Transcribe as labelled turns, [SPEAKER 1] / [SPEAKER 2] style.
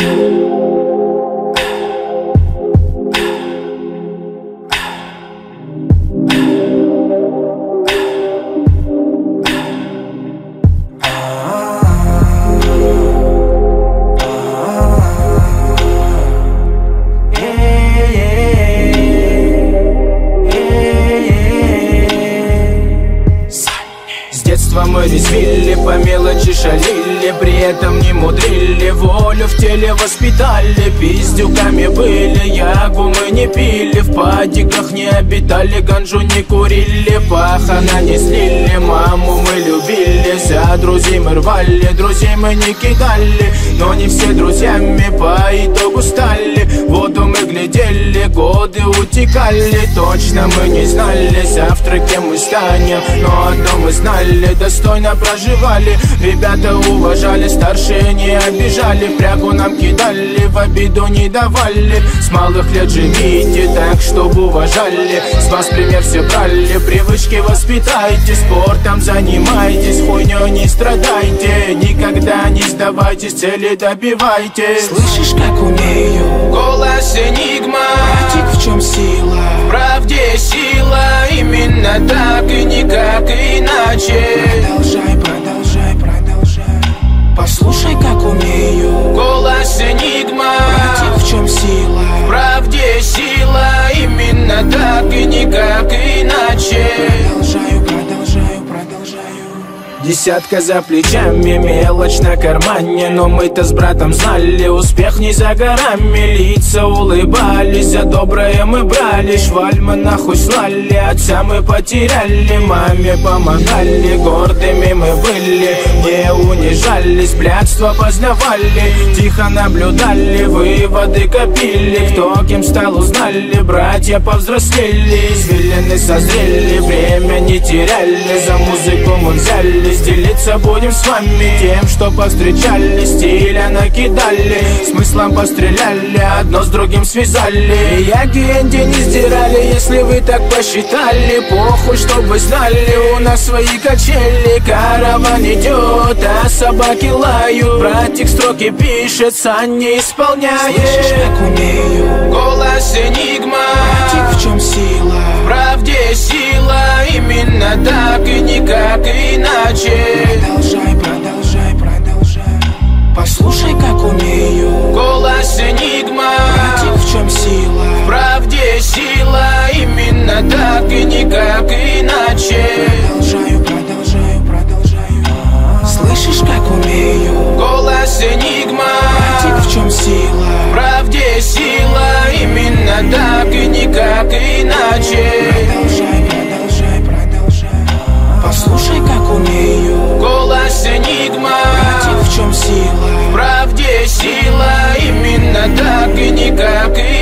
[SPEAKER 1] Мы резвили, по мелочи шалили, при этом не мудрили, волю в теле воспитали. Пиздюками были, ягу мы не пили, в падиках не обитали, ганжу не курили, пахана не слили, маму мы любили, за друзей мы рвали, друзей мы не кидали, но не все друзьями по итогу стали. Воду мы глядели, годы утекали, точно мы не знали, завтра кем мы станем, но одно мы знали, достойно проживали. Ребята уважали, старшие не обижали, прягу нам кидали, в обиду не давали. С малых лет живите так, чтобы уважали, с вас пример все брали, привычки воспитайте, спортом занимайтесь, хуйнёй не страдайте, никогда не сдавайтесь, цели добивайтесь.
[SPEAKER 2] Слышишь, как умею?
[SPEAKER 1] Голос энигма.
[SPEAKER 2] Братик, в чем сила?
[SPEAKER 1] В правде сила, именно так и никак иначе.
[SPEAKER 2] Продолжай, продолжай, продолжай. Послушай, как умею.
[SPEAKER 1] Голос энигма.
[SPEAKER 2] Братик, в чем сила?
[SPEAKER 1] В правде сила, именно так и никак иначе.
[SPEAKER 2] Продолжаю, продолжаю, продолжаю.
[SPEAKER 1] Десятка за плечами, мелочь на кармане, но мы-то с братом знали, успех не за горами. Лица улыбались, за доброе мы брали, шваль мы нахуй слали, отца мы потеряли, маме помогали, гордыми мы были, не унижались, блядство познавали, тихо наблюдали, выводы копили, кто кем стал узнали, братья повзрослели, извилины созрели, время не теряли, за музыку мы взяли, делиться будем с вами тем, что повстречали, стиля накидали, смыслом постреляли, одно с другим связали. Яги Энди не сдирали, если вы так посчитали, похуй, чтоб вы знали, у нас свои качели, караван идет, а собаки лают, братик строки пишет, сам не исполняет.
[SPEAKER 2] Слышишь, как умею?
[SPEAKER 1] Голос энигма.
[SPEAKER 2] Братик, в чем сила?
[SPEAKER 1] В правде сила, именно так и никак иначе.
[SPEAKER 2] Продолжай, продолжай, продолжай. Послушай, как умею.
[SPEAKER 1] Голос энигма.
[SPEAKER 2] Братик, в чем сила?
[SPEAKER 1] В правде сила, именно так и никак иначе.
[SPEAKER 2] Продолжаю, продолжаю, продолжаю. Слышишь, как умею?
[SPEAKER 1] Голос энигма.
[SPEAKER 2] Братик, в чем сила?
[SPEAKER 1] В правде сила, именно так и никак иначе.
[SPEAKER 2] Продолжай, продолжай, продолжай. Послушай, как умею.
[SPEAKER 1] Голос энигма.
[SPEAKER 2] Братик, в чем сила?
[SPEAKER 1] В правде сила, именно так и никак иначе.